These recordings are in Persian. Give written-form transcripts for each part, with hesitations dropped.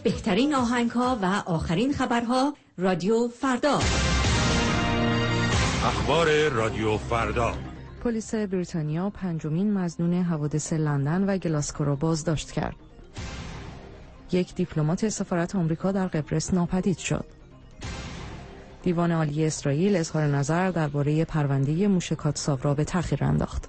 بهترین آهنگ‌ها و آخرین خبرها. رادیو فردا. اخبار رادیو فردا. پلیس بریتانیا پنجمین مظنون حوادث لندن و گلاسکو را بازداشت کرد. یک دیپلمات سفارت آمریکا در قبرس ناپدید شد. دیوان عالی اسرائیل اظهار نظر درباره پرونده موشکات را به تأخیر انداخت.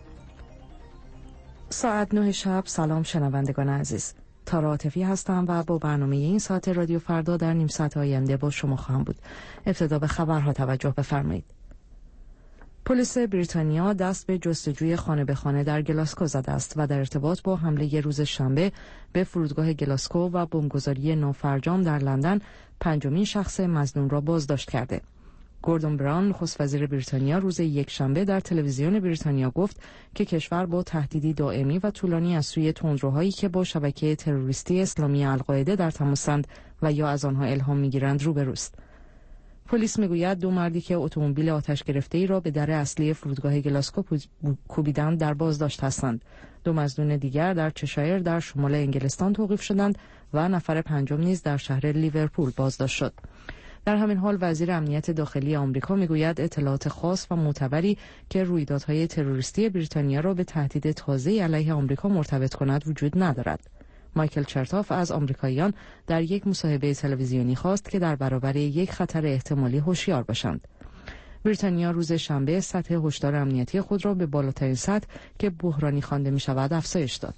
ساعت 9 شب. سلام شنوندگان عزیز. تارا عاطفی هستم و با برنامه این ساعت رادیو فردا در نیم ساعت آینده با شما خواهم بود. ابتدا به خبرها توجه بفرمایید. پلیس بریتانیا دست به جستجوی خانه به خانه در گلاسکو زده است و در ارتباط با حمله روز شنبه به فرودگاه گلاسکو و بمبگذاری نافرجام در لندن پنجمین شخص مظنون را بازداشت کرده. گوردون براون نخست وزیر بریتانیا روز یکشنبه در تلویزیون بریتانیا گفت که کشور با تهدیدی دائمی و طولانی از سوی تندروهایی که با شبکه تروریستی اسلامی القاعده در تماسند و یا از آنها الهام می‌گیرند روبروست. پلیس میگوید دو مردی که اتومبیل آتش گرفته‌ای را به در اصلی فرودگاه گلاسکو کوبیدند در بازداشت هستند. دو مظنون دیگر در چشایر در شمال انگلستان توقیف شدند و نفر پنجم نیز در شهر لیورپول بازداشت شد. در همین حال وزیر امنیت داخلی آمریکا میگوید اطلاعات خاص و معتبری که رویدادهای تروریستی بریتانیا را به تهدید تازه‌ای علیه آمریکا مرتبط کند وجود ندارد. مایکل چرتاف از آمریکاییان در یک مصاحبه تلویزیونی خواست که در برابر یک خطر احتمالی هوشیار باشند. بریتانیا روز شنبه سطح هشدار امنیتی خود را به بالاترین سطح که بحرانی خوانده می‌شود افزایش داد.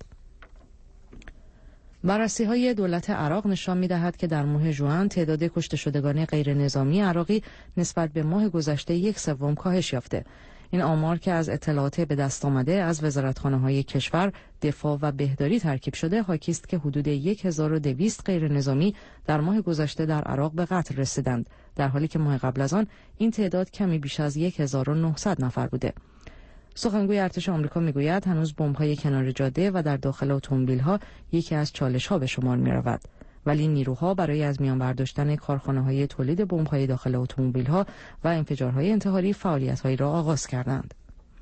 بررسی‌های دولت عراق نشان می‌دهد که در ماه ژوئن تعداد کشته شدگان غیر نظامی عراقی نسبت به ماه گذشته 1/3 کاهش یافته. این آمار که از اطلاعات به دست آمده از وزارتخانه‌های کشور، دفاع و بهداری ترکیب شده، حاکی است که حدود 1200 غیر نظامی در ماه گذشته در عراق به قتل رسیدند، در حالی که ماه قبل از آن این تعداد کمی بیش از 1900 نفر بوده. سخنگوی ارتش آمریکا میگوید هنوز بمب‌های کنار جاده و در داخل اتومبیل‌ها یکی از چالش‌ها به شمار می‌رود، ولی نیروها برای از میان برداشتن کارخانه‌های تولید بمب‌های داخل اتومبیل‌ها و انفجارهای انتحاری فعالیت‌هایی را آغاز کردند.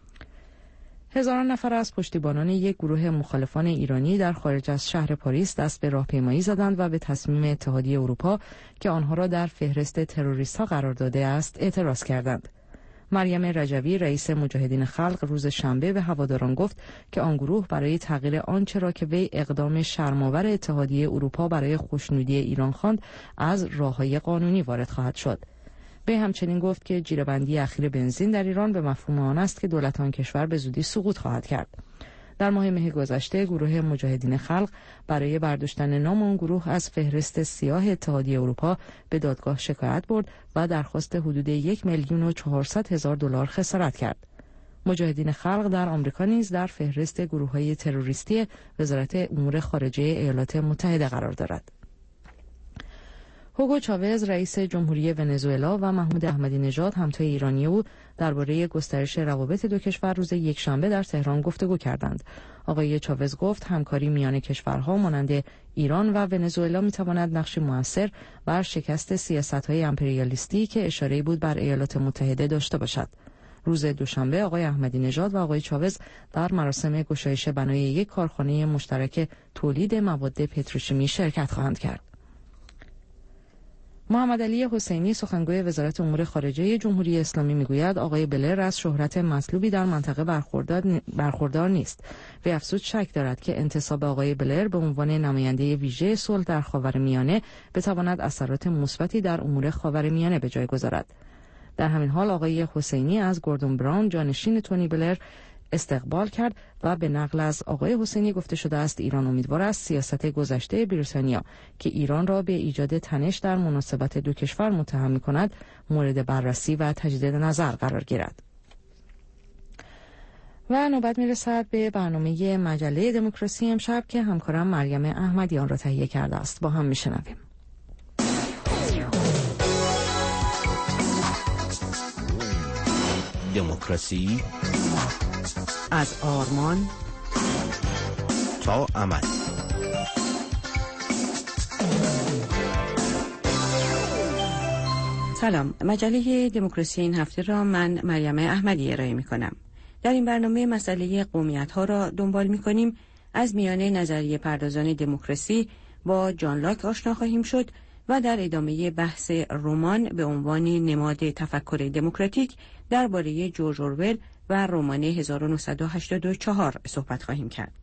هزاران نفر از پشتیبانان یک گروه مخالفان ایرانی در خارج از شهر پاریس دست به راهپیمایی زدند و به تصمیم اتحادیه اروپا که آنها را در فهرست تروریست‌ها قرار داده است اعتراض کردند. مریم رجوی رئیس مجاهدین خلق روز شنبه به هواداران گفت که آن گروه برای تغییر آنچه را که وی اقدام شرم‌آور اتحادیه اروپا برای خوشنودی ایران خواند از راه‌های قانونی وارد خواهد شد. وی همچنین گفت که جیره‌بندی اخیر بنزین در ایران به مفهوم آن است که دولت آن کشور به زودی سقوط خواهد کرد. در ماه مه گذشته گروه مجاهدین خلق برای برداشتن نام آن گروه از فهرست سیاه اتحادیه اروپا به دادگاه شکایت برد و درخواست حدود 1,400,000 دلار خسارت کرد. مجاهدین خلق در آمریکا نیز در فهرست گروه‌های تروریستی وزارت امور خارجه ایالات متحده قرار دارد. هوگو چاوز رئیس جمهوری ونزوئلا و محمود احمدی نژاد همتای ایرانی او درباره گسترش روابط دو کشور روز یکشنبه در تهران گفتگو کردند. آقای چاوز گفت همکاری میان کشورها مانند ایران و ونزوئلا میتواند نقشی مؤثر بر شکست سیاست‌های امپریالیستی که اشاره بود بر ایالات متحده داشته باشد. روز دوشنبه آقای احمدی نژاد و آقای چاوز در مراسم گشایش بنای یک کارخانه مشترک تولید مواد پتروشیمی شرکت خواهند کرد. محمد علی حسینی سخنگوی وزارت امور خارجه جمهوری اسلامی میگوید آقای بلر از شهرت مطلوبی در منطقه برخوردار نیست. وی افزود شک دارد که انتصاب آقای بلر به عنوان نماینده ویژه صلح در خاورمیانه بتواند اثرات مثبتی در امور خاورمیانه به جای گذارد. در همین حال آقای حسینی از گوردون براون جانشین تونی بلر استقبال کرد و به نقل از آقای حسینی گفته شده است ایران امیدوار است سیاست گذشته بریتانیا که ایران را به ایجاد تنش در مناسبات دو کشور متهم می‌کند مورد بررسی و تجدید نظر قرار گیرد. و نوبت میرسد به برنامه مجله دموکراسی امشب که همکارم مریم احمدیان را تهیه کرده است. با هم میشنویم. دموکراسی از آرمان تا عمل. سلام، مجله دموکراسی این هفته را من مریم احمدی ارائه می کنم. در این برنامه مسئله قومیت‌ها را دنبال می کنیم، از میان نظریه پردازان دموکراسی با جان لاک آشنا خواهیم شد و در ادامه بحث رمان به عنوان نماد تفکر دموکراتیک درباره جورج اورول و رمان 1984 صحبت خواهیم کرد.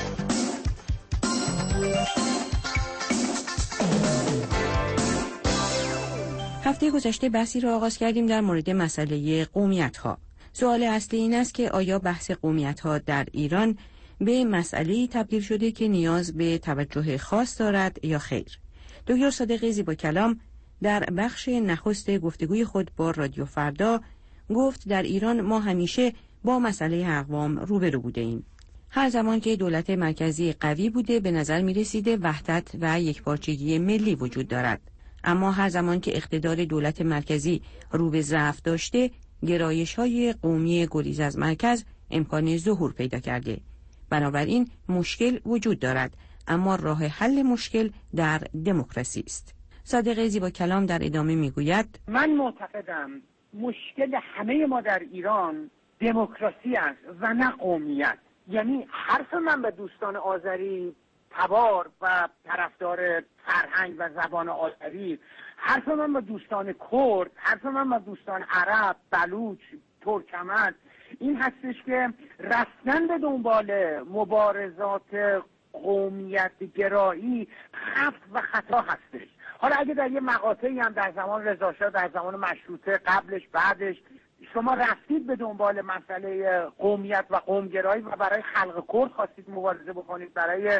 هفته گذشته بحثی را آغاز کردیم در مورد مسئله قومیت‌ها. سوال اصلی این است که آیا بحث قومیت‌ها در ایران به مسئله‌ای تبدیل شده که نیاز به توجه خاص دارد یا خیر؟ دکتر صادق زیباکلام در بخش نخست گفتگوی خود با رادیو فردا گفت در ایران ما همیشه با مسئله اقوام روبرو بوده ایم. هر زمان که دولت مرکزی قوی بوده به نظر می رسیده وحدت و یکپارچگی ملی وجود دارد. اما هر زمان که اقتدار دولت مرکزی رو به ضعف داشته، گرایش‌های قومی گریز از مرکز امکان ظهور پیدا کرده. بنابراین مشکل وجود دارد، اما راه حل مشکل در دموکراسی است. صادق زیباکلام در ادامه میگوید من معتقدم مشکل همه ما در ایران دموکراسی است و نه قومیت. یعنی حرف من به دوستان آذری تبار و طرفدار فرهنگ و زبان آذری، حرف من به دوستان کرد، حرف من به دوستان عرب، بلوچ، ترکمن این هستش که رفتن به دنبال مبارزات قومیت گرایی خفت و خطا هستش. حالا اگه در یه مقاطعی هم در زمان رضاشاه، در زمان مشروطه، قبلش بعدش شما رفتید به دنبال مسئله قومیت و قومگرایی و برای خلق کرد خواستید مبارزه بکنید، برای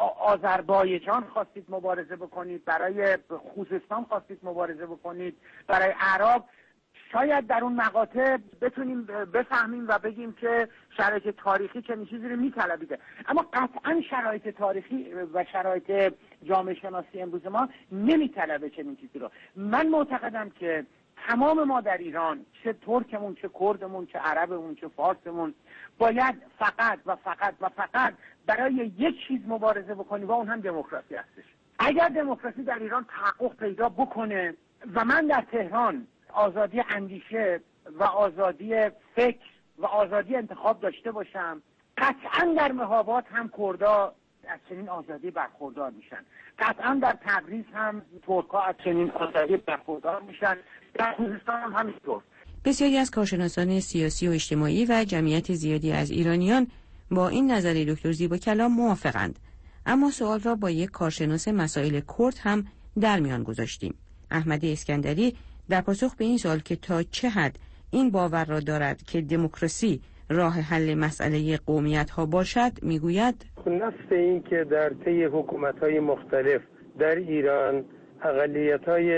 آذربایجان خواستید مبارزه بکنید، برای خوزستان خواستید مبارزه بکنید، برای عراق، شاید در اون مقاطع بتونیم بفهمیم و بگیم که شرایط تاریخی چنین چیزی رو میطلبیده. اما قطعا شرایط تاریخی و شرایط جامعه شناسی امروز ما نمیطلبه چنین چیزی رو. من معتقدم که تمام ما در ایران، چه ترکمون، چه کردمون، چه عربمون، چه فارسمون، باید فقط و فقط و فقط برای یک چیز مبارزه بکنیم و اون هم دموکراسی هستش. اگر دموکراسی در ایران تحقق پیدا بکنه و من در تهران آزادی اندیشه و آزادی فکر و آزادی انتخاب داشته باشم، قطعا در مهاباد هم کردا از چنین آزادی برخوردار میشن، قطعا در تبریز هم ترکا از چنین آزادی برخوردار میشن، در خوزستان هم همینطور. بسیاری از کارشناسان سیاسی و اجتماعی و جمعیت زیادی از ایرانیان با این نظریه دکتر زیباکلام موافقند. اما سوال را با یک کارشناس مسائل کرد هم در میان گذاشتیم. احمد اسکندری در پاسخ به این سوال که تا چه حد این باور را دارد که دموکراسی راه حل مسئله قومیت‌ها باشد میگوید نفس این که در طی حکومت‌های مختلف در ایران اقلیت‌های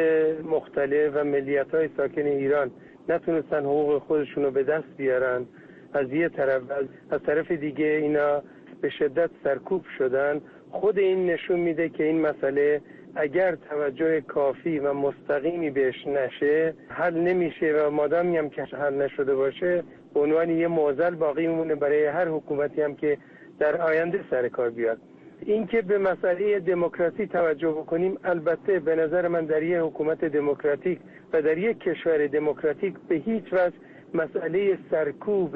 مختلف و ملیت‌های ساکن ایران نتونستن حقوق خودشون رو به دست بیارن، از یه طرف، از طرف دیگه اینا به شدت سرکوب شدن، خود این نشون میده که این مسئله اگر توجه کافی و مستقیمی بهش نشه حل نمیشه و مادامی هم که حل نشده باشه به عنوان یه معضل باقی میمونه برای هر حکومتی هم که در آینده سر کار بیاد. این که به مسئله دموکراسی توجه بکنیم، البته به نظر من در یه حکومت دموکراتیک و در یک کشور دموکراتیک به هیچ وجه مسئله سرکوب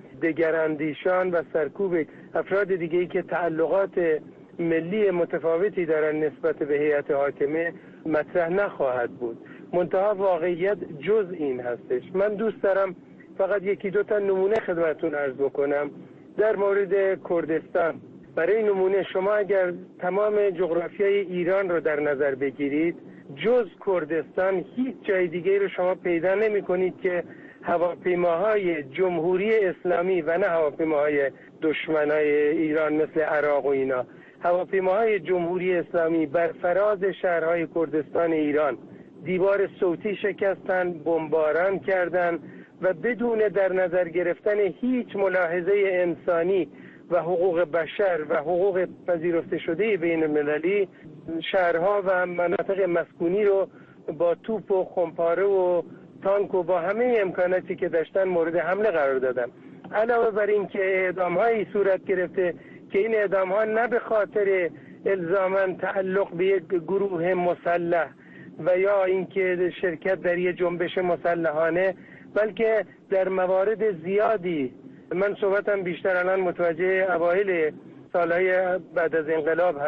دگراندیشان و سرکوب افراد دیگه‌ای که تعلقات ملی متفاوتی دارن نسبت به هیئت حاکمه مطرح نخواهد بود. منتها واقعیت جز این هستش. من دوست دارم فقط یکی دو تا نمونه خدمتتون عرض بکنم در مورد کردستان. برای نمونه شما اگر تمام جغرافیای ایران رو در نظر بگیرید، جز کردستان هیچ جای دیگه رو شما پیدا نمی کنید که هواپیماهای جمهوری اسلامی و نه هواپیماهای دشمنای ایران مثل عراق و اینا، هواپیماهای جمهوری اسلامی بر فراز شهرهای کردستان ایران دیوار صوتی شکستن، بمباران کردن و بدون در نظر گرفتن هیچ ملاحظه انسانی و حقوق بشر و حقوق پذیرفته شده بین المللی شهرها و مناطق مسکونی رو با توپ و خمپاره و تانک و با همه امکاناتی که داشتن مورد حمله قرار دادن. علاوه بر این که اعدام‌هایی صورت گرفته که این اعدام‌ها نه به خاطر الزاماً تعلق به یک گروه مسلح و یا اینکه شرکت در یک جنبش مسلحانه، بلکه در موارد زیادی، من صحبتم بیشتر الان متوجه اوایل سالهای بعد از انقلاب هست،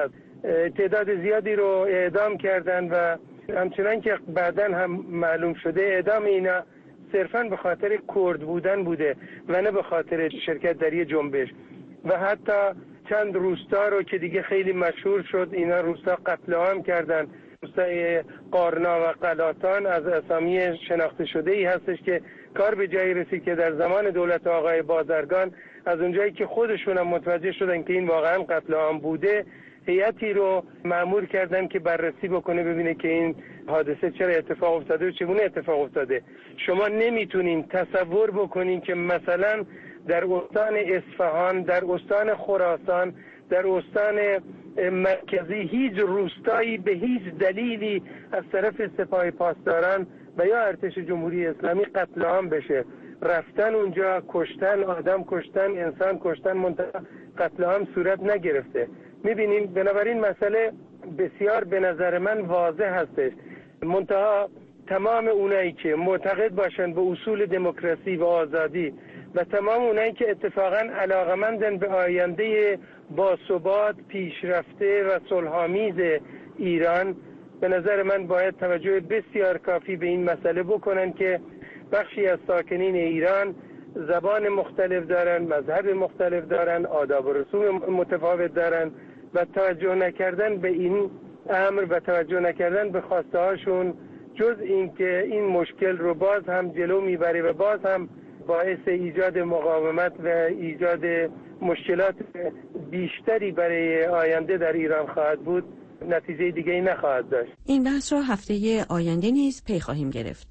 تعداد زیادی رو اعدام کردن و همچنان که بعداً هم معلوم شده اعدام اینا صرفاً به خاطر کرد بودن بوده و نه به خاطر شرکت در یه جنبش. و حتی چند روستا رو که دیگه خیلی مشهور شد، اینا روستا قتل عام کردن. روستای قارنا و قلاتان از اسامی شناخته شده ای هستش که کار به جایی رسید که در زمان دولت آقای بازرگان از اونجایی که خودشون هم متوجه شدن که این واقعا قتل عام بوده، هیئتی رو مأمور کردن که بررسی بکنه ببینه که این حادثه چرا اتفاق افتاده و چگونه اتفاق افتاده. شما نمیتونین تصور بکنین که مثلا در استان اصفهان، در استان خراسان، در استان مرکزی هیچ روستایی به هیچ دلیلی از طرف سپاه پاسداران و یا ارتش جمهوری اسلامی قتل عام بشه. رفتن اونجا، کشتن، آدم کشتن، انسان کشتن، منتها قتل عام صورت نگرفته. میبینیم بنابراین مسئله بسیار به نظر من واضح هستش. منتها تمام اونایی که معتقد باشن به اصول دموکراسی و آزادی و تمام اونایی که اتفاقا علاقمندن به آینده باثبات، پیشرفته و صلح‌آمیز ایران، به نظر من باید توجه بسیار کافی به این مسئله بکنن که بخشی از ساکنین ایران زبان مختلف دارن، مذهب مختلف دارن، آداب و رسوم متفاوت دارن و توجه نکردن به این امر و توجه نکردن به خواسته هاشون جز این که این مشکل رو باز هم جلو میبره و باز هم باعث ایجاد مقاومت و ایجاد مشکلات بیشتری برای آینده در ایران خواهد بود، نتیجه دیگه‌ای نخواهد داشت. این بحث را هفته آینده نیز پی خواهیم گرفت.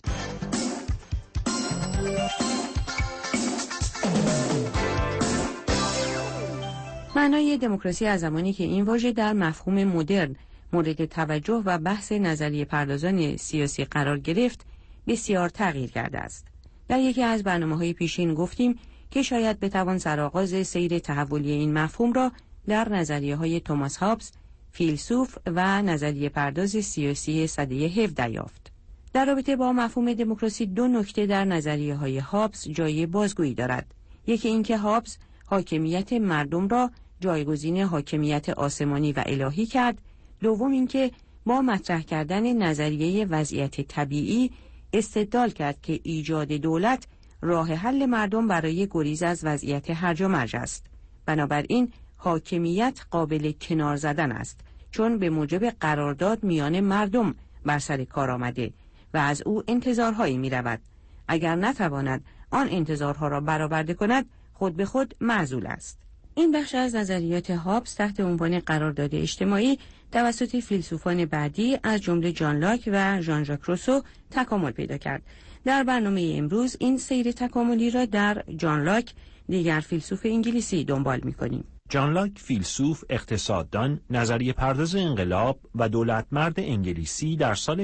معنای دموکراسی از زمانی که این واژه در مفهوم مدرن مورد توجه و بحث نظریه پردازان سیاسی قرار گرفت بسیار تغییر کرده است. در یکی از برنامه‌های پیشین گفتیم که شاید بتوان سرآغاز سیر تحولی این مفهوم را در نظریه‌های توماس هابز، فیلسوف و نظریه پرداز سیاسی سده 17 یافت. در رابطه با مفهوم دموکراسی دو نکته در نظریه‌های هابز جای بازگویی دارد. یکی اینکه هابز حاکمیت مردم را جایگزین حاکمیت آسمانی و الهی کرد. دوم اینکه با مطرح کردن نظریه وضعیت طبیعی استدلال کرد که ایجاد دولت راه حل مردم برای گریز از وضعیت هرج و مرج است. بنابراین حاکمیت قابل کنار زدن است، چون به موجب قرارداد میان مردم بر سر کار آمده و از او انتظارهایی می رود. اگر نتواند آن انتظارها را برآورده کند، خود به خود معزول است. این بخش از نظریات هابز تحت عنوان قرارداد اجتماعی توسط فیلسوفان بعدی از جمله جان لاک و ژان ژاک روسو تکامل پیدا کرد. در برنامه امروز این سیر تکاملی را در جان لاک، دیگر فیلسوف انگلیسی، دنبال می‌کنیم. جان لاک فیلسوف، اقتصاددان، نظریه پرداز انقلاب و دولتمرد انگلیسی در سال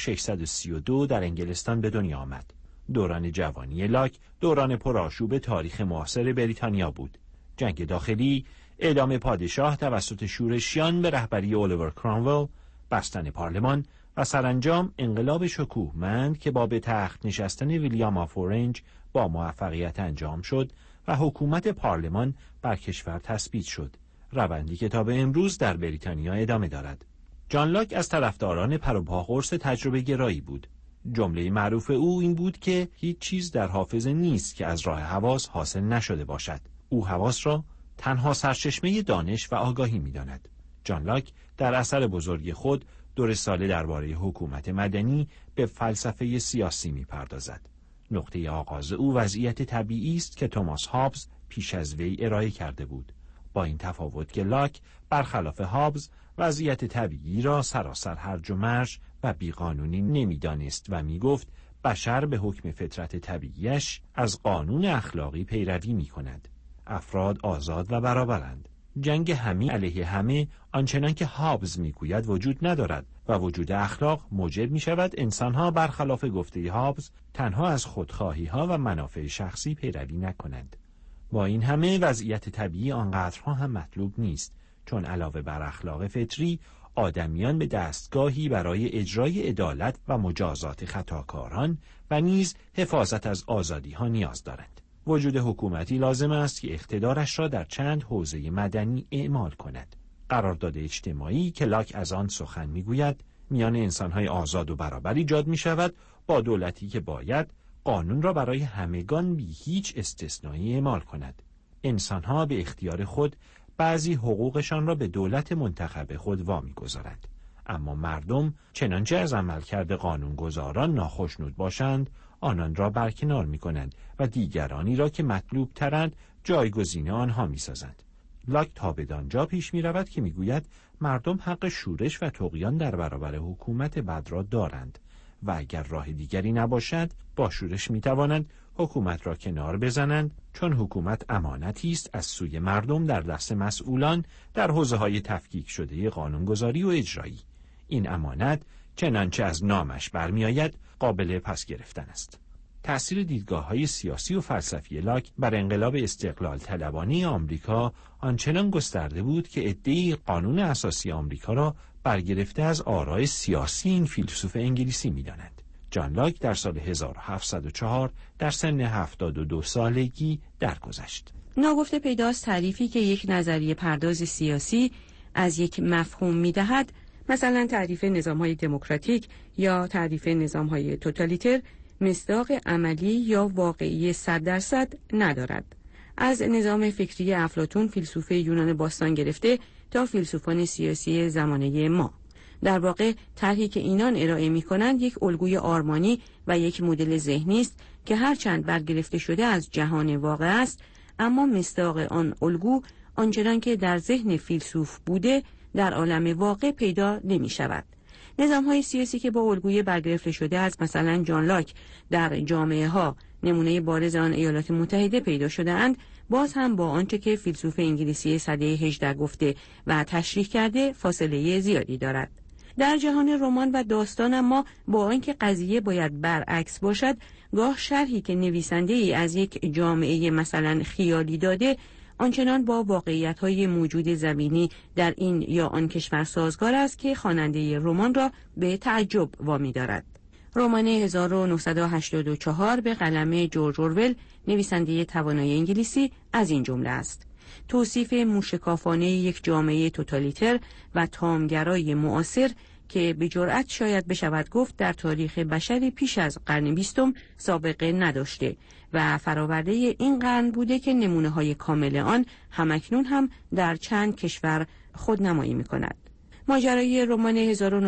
1632 در انگلستان به دنیا آمد. دوران جوانی لاک دوران پرآشوب تاریخ معاصر بریتانیا بود. جنگ داخلی، اعدام پادشاه توسط شورشیان به رهبری الیور کرامول، بستن پارلمان و سرانجام انقلاب شکوهمند که با به تخت نشستن ویلیام آف اورنج با موفقیت انجام شد و حکومت پارلمان بر کشور تثبیت شد، روندی که تا به امروز در بریتانیا ادامه دارد. جان لاک از طرفداران پروپاقرص تجربه گرایی بود. جمله معروف او این بود که هیچ چیز در حافظه نیست که از راه حواس حاصل نشده باشد. او حواس را تنها سرچشمه دانش و آگاهی می‌داند. جان لاک در اثر بزرگ خود 2 رساله درباره حکومت مدنی به فلسفه سیاسی می‌پردازد. نقطه آغاز او وضعیت طبیعی است که توماس هابز پیش از وی ارائه کرده بود، با این تفاوت که لاک برخلاف هابز وضعیت طبیعی را سراسر هرج و مرج و بیقانونی نمی‌دانست و می‌گفت بشر به حکم فطرت طبیعیش از قانون اخلاقی پیروی می‌کند. افراد آزاد و برابرند. جنگ همه علیه همه آنچنان که هابز میگوید وجود ندارد و وجود اخلاق موجب می شود انسانها برخلاف گفته هابز تنها از خودخواهی‌ها و منافع شخصی پیروی نکنند. با این همه وضعیت طبیعی آنقدرها هم مطلوب نیست، چون علاوه بر اخلاق فطری آدمیان به دستگاهی برای اجرای عدالت و مجازات خطاکاران و نیز حفاظت از آزادی‌ها نیاز دارند. وجود حکومتی لازم است که اقتدارش را در چند حوزه مدنی اعمال کند. قرارداد اجتماعی که لاک از آن سخن میگوید میان انسان‌های آزاد و برابر ایجاد می شود با دولتی که باید قانون را برای همگان بی هیچ استثنایی اعمال کند. انسان‌ها به اختیار خود بعضی حقوقشان را به دولت منتخب خود وامی گذارد. اما مردم چنانچه از عملکرد قانونگذاران ناخشنود باشند آنان را برکنار می کنند و دیگرانی را که مطلوب ترند جایگزین آنها می سازند. لاک تا بدانجا پیش می رود که می گوید مردم حق شورش و طغیان در برابر حکومت بد را دارند و اگر راه دیگری نباشد با شورش می توانند حکومت را کنار بزنند، چون حکومت امانتی است از سوی مردم در دست مسئولان در حوزه‌های تفکیک شده قانونگذاری و اجرایی. این امانت چنانچه از نامش برمیآید قابل پس گرفتن است. تأثیر دیدگاه‌های سیاسی و فلسفی لاک بر انقلاب استقلال طلبانه آمریکا آنچنان گسترده بود که عده‌ای قانون اساسی آمریکا را برگرفته از آراء سیاسی این فیلسوف انگلیسی می‌دانند. جان لاک در سال 1704 در سن 72 سالگی درگذشت. ناگفته پیداست تعریفی که یک نظریه پرداز سیاسی از یک مفهوم می‌دهد، مثلا تعریف نظام‌های دموکراتیک یا تعریف نظام‌های توتالیتر، مصداق عملی یا واقعی 100% ندارد. از نظام فکری افلاطون فیلسوف یونان باستان گرفته تا فیلسوفان سیاسی زمانه ما، در واقع طرحی که اینان ارائه می‌کنند یک الگوی آرمانی و یک مدل ذهنی است که هرچند برگرفته شده از جهان واقع است، اما مصداق آن الگو آنچنان که در ذهن فیلسوف بوده در عالم واقع پیدا نمی‌شود. نظام‌های سیاسی که با الگوی برگرفته شده از مثلا جان لاک در جامعه‌ها نمونه بارز آن ایالات متحده پیدا شده اند، باز هم با آنچه که فیلسوف انگلیسی سده 18 گفته و تشریح کرده فاصله زیادی دارد. در جهان رمان و داستان اما با آنکه قضیه باید برعکس باشد، گاه شرحی که نویسنده‌ای از یک جامعه مثلا خیالی داده آنچنان با واقعیت‌های موجود زمینی در این یا آن کشور سازگار است که خواننده رمان را به تعجب وامی دارد. رمان 1984 به قلم جورج اورول، نویسنده توانای انگلیسی، از این جمله است: توصیف موشکافانه یک جامعه توتالیتر و تامگرای معاصر که به جرأت شاید بشود گفت در تاریخ بشری پیش از قرن 20 سابقه نداشته و فراورده این قرن بوده که نمونه‌های کامل آن همکنون هم در چند کشور خودنمایی می‌کند. ماجرای رمان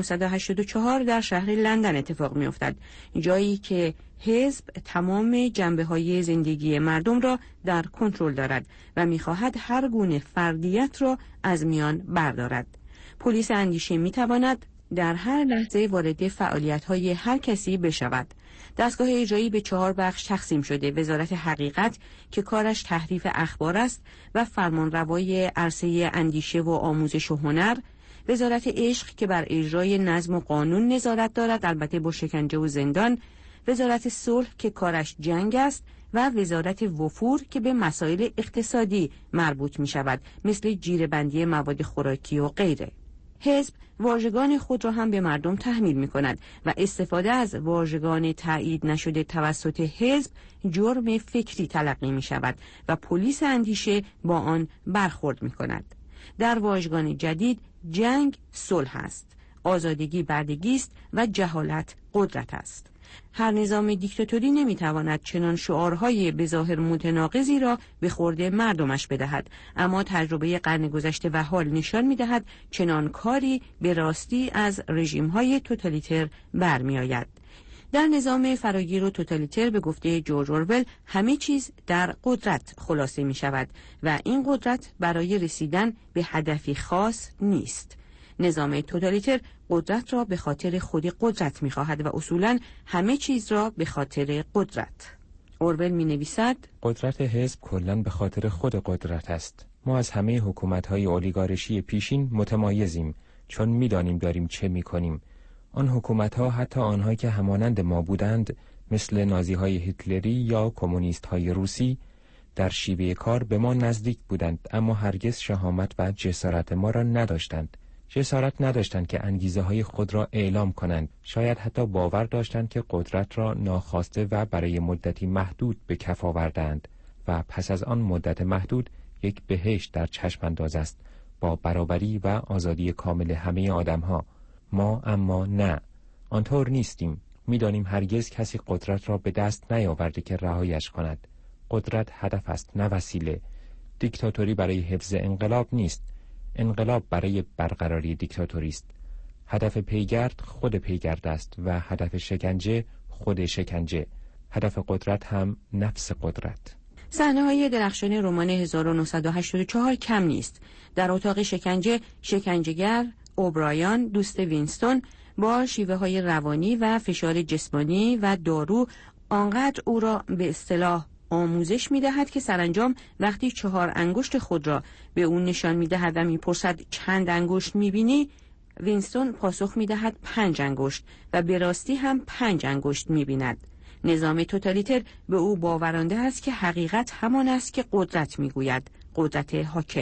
1984 در شهر لندن اتفاق می‌افتد، جایی که حزب تمام جنبه‌های زندگی مردم را در کنترل دارد و می‌خواهد هر گونه فردیت را از میان بردارد. پلیس اندیشه می‌تواند در هر لحظه وارد فعالیت‌های هر کسی بشود. دستگاه اجرایی به 4 بخش تقسیم شده: وزارت حقیقت که کارش تحریف اخبار است و فرمانروای عرصه اندیشه و آموزش و هنر، وزارت عشق که بر اجرای نظم و قانون نظارت دارد، البته با شکنجه و زندان، وزارت صلح که کارش جنگ است و وزارت وفور که به مسائل اقتصادی مربوط می شود، مثل جیره‌بندی مواد خوراکی و غیره. حزب واژگان خود را هم به مردم تحمیل می کند و استفاده از واژگان تایید نشده توسط حزب جرم فکری تلقی می شود و پلیس اندیشه با آن برخورد می کند. در واژگان جدید جنگ صلح است، آزادگی بردگی است و جهالت قدرت است. هر نظام دیکتاتوری نمیتواند چنان شعارهای به ظاهر متناقضی را به خورد مردمش بدهد، اما تجربه قرن گذشته و حال نشان میدهد چنان کاری به راستی از رژیم‌های توتالیتر برمیآید. در نظام فراگیر و توتالیتر به گفته جورج اورول همه چیز در قدرت خلاصه می شود و این قدرت برای رسیدن به هدفی خاص نیست. نظام توتالیتر قدرت را به خاطر خود قدرت می خواهد و اصولاً همه چیز را به خاطر قدرت. اورول می نویسد: قدرت حزب کلاً به خاطر خود قدرت است. ما از همه حکومت‌های اولیگارشی پیشین متمایزیم، چون می‌دانیم داریم چه می‌کنیم. آن حکومت‌ها، حتی آنها که همانند ما بودند، مثل نازی‌های هیتلری یا کمونیست‌های روسی، در شیوه کار به ما نزدیک بودند، اما هرگز شهامت و جسارت ما را نداشتند. جسارت نداشتند که انگیزه‌های خود را اعلام کنند. شاید حتی باور داشتند که قدرت را ناخواسته و برای مدتی محدود به کف آوردند و پس از آن مدت محدود یک بهشت در چشم انداز است. با برابری و آزادی کامل همه آدم‌ها. ما اما نه، آنطور نیستیم. می‌دانیم هرگز کسی قدرت را به دست نیاورده که رهایش کند. قدرت هدف است نه وسیله. دیکتاتوری برای حفظ انقلاب نیست، انقلاب برای برقراری دیکتاتوری است. هدف پیگرد خود پیگرد است و هدف شکنجه خود شکنجه. هدف قدرت هم نفس قدرت. صحنه‌های درخشان رمان 1984 کم نیست. در اتاق شکنجه، شکنجهگر اوبرایان، دوست وینستون، با شیوه‌های روانی و فشار جسمانی و دارو آنقدر او را به اصطلاح آموزش می‌دهد که سرانجام وقتی 4 انگشت خود را به او نشان می‌دهد و می‌پرسد چند انگشت می‌بینی، وینستون پاسخ می‌دهد 5 انگشت و به راستی هم 5 انگشت می‌بیند. نظام توتالیتر به او باورانده است که حقیقت همان است که قدرت می‌گوید، قدرت حاکم.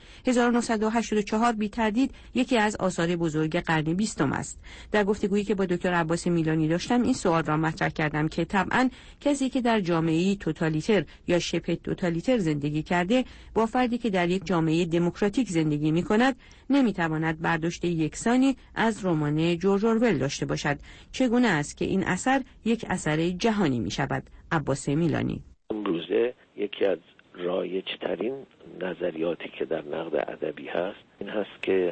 1984 بی تردید یکی از آثار بزرگ قرن 20 است. در گفتگویی که با دکتر عباس میلانی داشتم این سوال را مطرح کردم که طبعاً کسی که در جامعه‌ای توتالیتر یا شبه توتالیتر زندگی کرده با فردی که در یک جامعه دموکراتیک زندگی می‌کند نمی‌تواند برداشت یکسانی از رمان جورج اورول داشته باشد. چگونه است که این اثر یک اثر جهانی می‌شود؟ عباس میلانی: امروزه یکی از رایج‌ترین نظریاتی که در نقد ادبی هست این هست که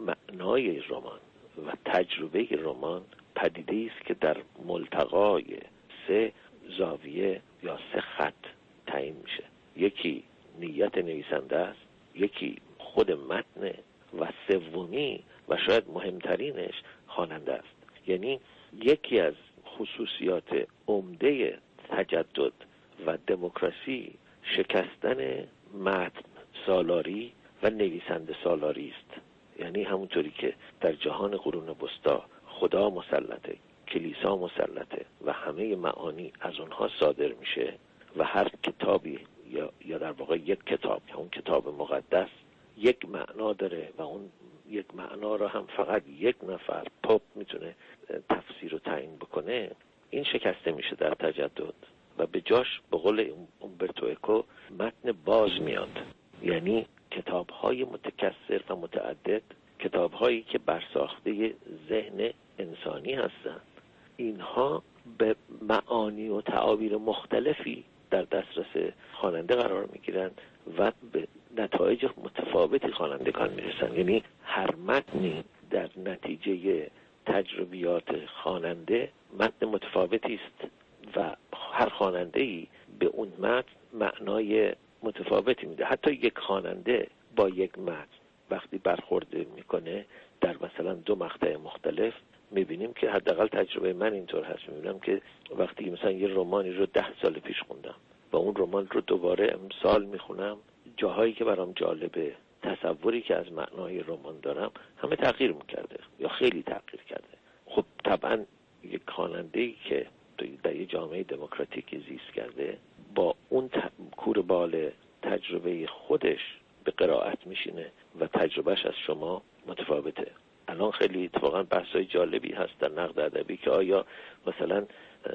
معنای رمان و تجربه رمان پدیده‌ای است که در ملتقای 3 زاویه یا 3 خط تعیین میشه. یکی نیت نویسنده است، یکی خود متن و سومی و شاید مهمترینش خواننده است. یعنی یکی از خصوصیات عمده تجدد و دموکراسی شکستن متن سالاری و نویسنده سالاری است. یعنی همونطوری که در جهان قرون وسطا خدا مسلطه، کلیسا مسلطه و همه معانی از اونها صادر میشه و هر کتابی یا در واقع یک کتاب، اون کتاب مقدس یک معنا داره و اون یک معنا رو هم فقط یک نفر پاپ میتونه تفسیر و تعیین بکنه. این شکسته میشه در تجدد و به جاش به قول اومبرتو اکو متن باز میاد. یعنی کتاب‌های متکثر و متعدد، کتاب‌هایی که برساخته ذهن انسانی هستند، اینها به معانی و تعابیر مختلفی در دسترس خواننده قرار میگیرند و به نتایج متفاوتی خوانندگان میرسند. یعنی هر متنی در نتیجه تجربیات خواننده متن متفاوتی است و هر خواننده‌ای به اون متن معنای متفاوتی میده. حتی یک خواننده با یک متن وقتی برخورد میکنه در مثلا 2 مقطع مختلف، میبینیم که حداقل تجربه من اینطور هست، میبینم که وقتی مثلا یه رمانی رو 10 سال پیش خوندم و اون رمان رو دوباره امسال میخونم، جاهایی که برام جالبه، تصوری که از معنای رمان دارم همه تغییر میکرده یا خیلی تغییر کرده. خب طبعا یک خواننده‌ای که در یه جامعه دموکراتیکی زیست کرده با اون کور بال تجربه خودش به قرائت میشینه و تجربهش از شما متفاوته. الان خیلی اتفاقا بحثای جالبی هست در نقد ادبی که آیا مثلا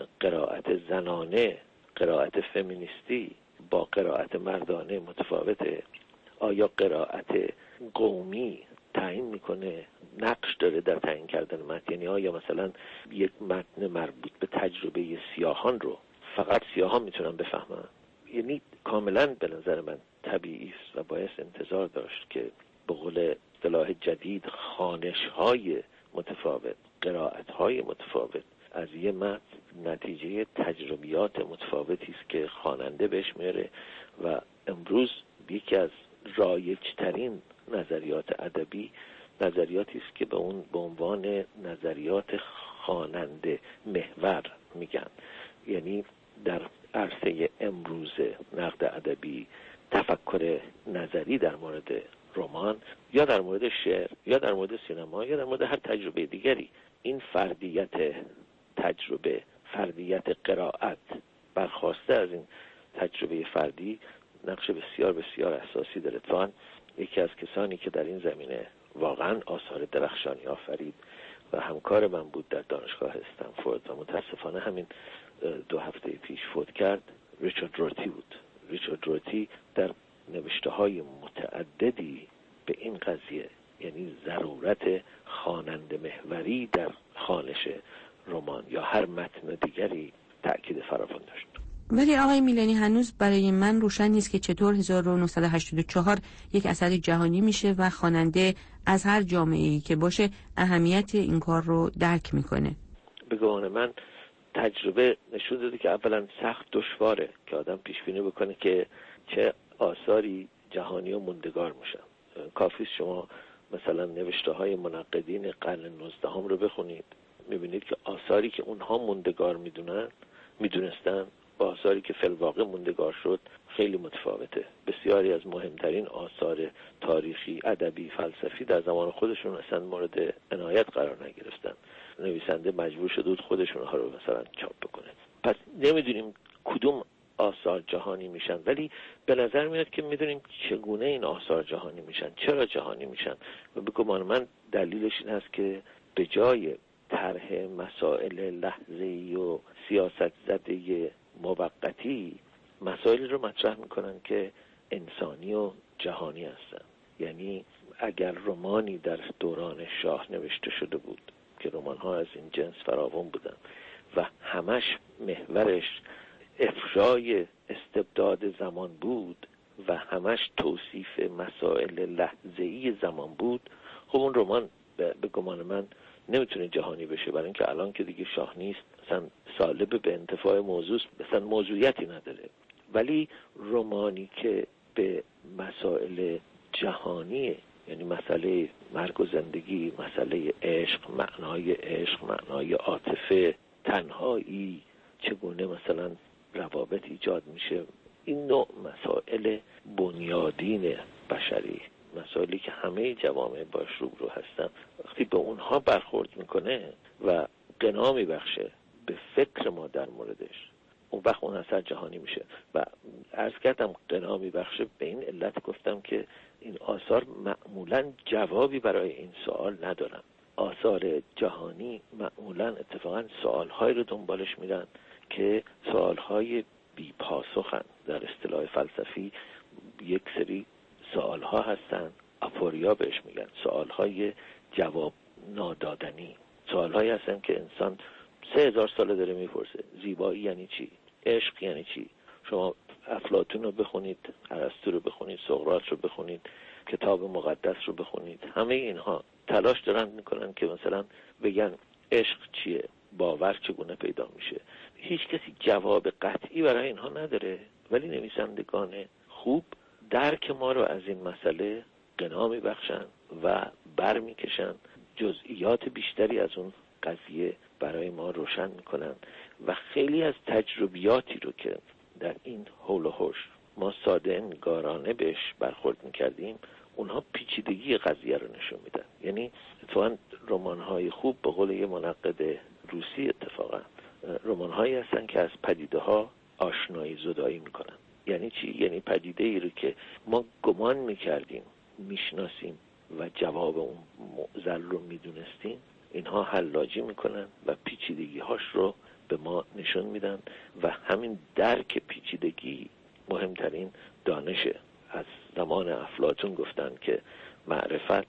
قرائت زنانه، قرائت فمینیستی با قرائت مردانه متفاوته؟ آیا قرائت قومی تعیین میکنه، نقش داره در تعیین کردن متن؟ یعنی آیا مثلا یک متن مربوط به تجربه سیاهان رو فقط سیاهان میتونن بفهمن؟ یعنی کاملا به نظر من طبیعی است و باید انتظار داشت که به قول اصطلاح جدید خوانش‌های متفاوت، قرائت‌های متفاوت از یه متن نتیجه تجربیات متفاوتی است که خواننده بهش میاره و امروز یکی از رایج‌ترین نظریات ادبی نظریاتی است که به عنوان نظریات خواننده محور میگن. یعنی در عرصه امروز نقد ادبی تفکر نظری در مورد رمان یا در مورد شعر یا در مورد سینما یا در مورد هر تجربه دیگری، این فردیت تجربه، فردیت قرائت برخواسته از این تجربه فردی نقش بسیار بسیار اساسی داره. اتفاقاً یکی از کسانی که در این زمینه واقعا آثار درخشانی آفرید و همکار من بود در دانشگاه استنفورد و متاسفانه همین 2 هفته پیش فوت کرد، ریچارد روتی بود. ریچارد روتی در نوشته‌های متعددی به این قضیه، یعنی ضرورت خواننده محوری در خوانش رمان یا هر متن دیگری تأکید فراوان داشت. ولی آقای میلانی هنوز برای من روشن نیست که چطور 1984 یک اثر جهانی میشه و خواننده از هر جامعه‌ای که باشه اهمیت این کار رو درک میکنه. به گمان من تجربه نشون داده که اولا سخت دشواره که آدم پیش بینی بکنه که چه آثاری جهانی و موندگار میشن. کافی شما مثلا نوشته‌های منقدین قرن 19 رو بخونید، میبینید که آثاری که اونها موندگار میدونستن با آثاری که فی الواقع موندگار شد خیلی متفاوته. بسیاری از مهمترین آثار تاریخی، ادبی، فلسفی در زمان خودشون اصلا مورد عنایت قرار نگرفتن. نویسنده مجبور شده بود خودشون ها رو مثلا چاپ بکنه. پس نمیدونیم کدوم آثار جهانی میشن، ولی به نظر میاد که میدونیم چگونه این آثار جهانی میشن، چرا جهانی میشن. و به گمان من دلیلش این هست که به جای طرح مسائل لحظه‌ای و سیاست زده موقتی، مسائلی رو مطرح میکنن که انسانی و جهانی هستن. یعنی اگر رمانی در دوران شاه نوشته شده بود که رمان‌ها از این جنس فراوان بودن و همش محورش افشای استبداد زمان بود و همش توصیف مسائل لحظه‌ای زمان بود، خب اون رمان به گمان من نمیتونه جهانی بشه، برای اینکه الان که دیگه شاه نیست مثلا سالب به انتفاع موضوع مثلا موضوعیتی نداره. ولی رمانی که به مسائل جهانی، یعنی مسئله مرگ و زندگی، مسئله عشق، معنای عاطفه، تنهایی، چگونه مثلا روابط ایجاد میشه، این نوع مسائل بنیادین بشری، مسائلی که همه جوامع باش روبرو هستن، وقتی به اونها برخورد میکنه و غنا میبخشه به فکر ما در موردش، اون وقت اون اثر جهانی میشه. و عرض کردم غنا میبخشه به این علت گفتم که این آثار معمولاً جوابی برای این سوال ندارن. آثار جهانی معمولاً اتفاقاً سوال‌هایی رو دنبالش میرن که سوال‌های بی پاسخن. در اصطلاح فلسفی یک سری سوال‌ها هستن، آپوریا بهش میگن، سوال‌های جواب نادادنی، سوال‌هایی هستن که انسان 3000 ساله داره میپرسه. زیبایی یعنی چی؟ عشق یعنی چی؟ شما افلاطون رو بخونید، ارسطو رو بخونید، سقراط رو بخونید، کتاب مقدس رو بخونید، همه اینها تلاش دارن میکنن که مثلا بگن عشق چیه، باور چگونه پیدا میشه. هیچ کسی جواب قطعی برای اینها نداره، ولی نویسندگان خوب درک ما رو از این مسئله غنا میبخشن و بر میکشن، جزئیات بیشتری از اون قضیه برای ما روشن میکنن و خیلی از تجربیاتی رو که در این حول و حوش ما ساده نگارانه بهش برخورد میکردیم، اونها پیچیدگی قضیه رو نشون میدن. یعنی اتفاقا رمان‌های خوب به قول یه منقد روسی اتفاقا رمان‌هایی هستن که از پدیده ها آشنایی زدایی میکنن. یعنی چی؟ یعنی پدیده ای رو که ما گمان میکردیم میشناسیم و جواب اون معضل رو میدونستیم، اینها حلاجی میکنن و پیچیدگی هاش رو به ما نشون میدن و همین درک پیچیدگی مهمترین دانشه. از زمان افلاطون گفتن که معرفت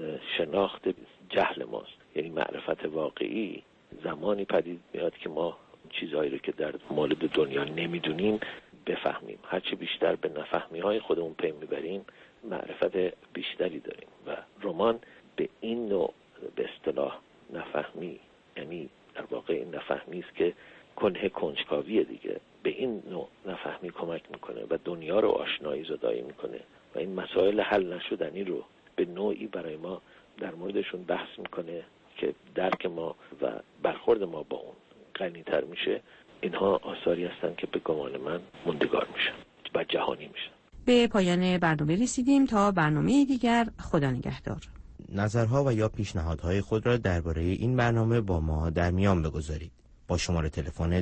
شناخت جهل ماست، یعنی معرفت واقعی زمانی پدید میاد که ما چیزهایی رو که در مورد دنیا نمیدونیم بفهمیم. هرچی بیشتر به نفهمی های خودمون پی میبریم معرفت بیشتری داریم و رمان به این نوع به اصطلاح نفهمی، یعنی در واقع این نفهمی است که کنه کنجکاویه دیگه، به این نوع نفهمی کمک میکنه و دنیا رو آشنایی زدایی میکنه و این مسائل حل نشدنی رو به نوعی برای ما در موردشون بحث میکنه که درک ما و برخورد ما با اون غنی‌تر میشه. اینها آثاری هستن که به گمان من موندگار میشن و جهانی میشن. به پایان برنامه رسیدیم. تا برنامه دیگر، خدا نگهدار. نظرها و یا پیشنهادهای خود را درباره این برنامه با ما در میان بگذارید. با شماره تلفن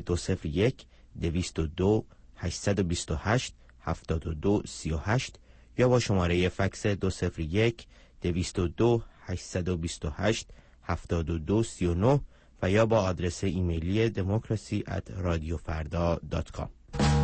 201-222-828-7238 یا با شماره فکس 201-828-7239 و یا با آدرس ایمیلی democracy@radiofarda.com.